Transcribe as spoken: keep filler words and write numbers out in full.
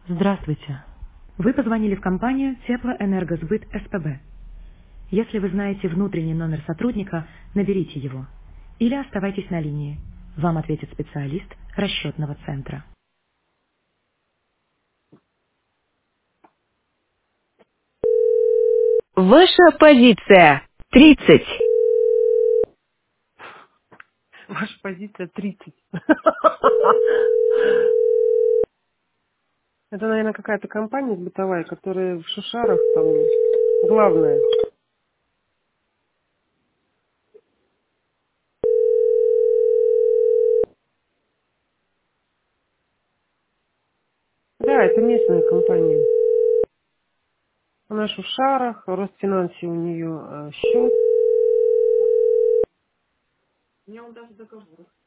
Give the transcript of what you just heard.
Здравствуйте. Вы позвонили в компанию Теплоэнергосбыт СПБ. Если вы знаете внутренний номер сотрудника, наберите его. Или оставайтесь на линии. Вам ответит специалист расчетного центра. Ваша позиция тридцать. Ваша позиция тридцать. Это, наверное, какая-то компания бытовая, которая в Шушарах там главная. Да, это местная компания. Она в Шушарах, в Росфинансе у нее э, счет.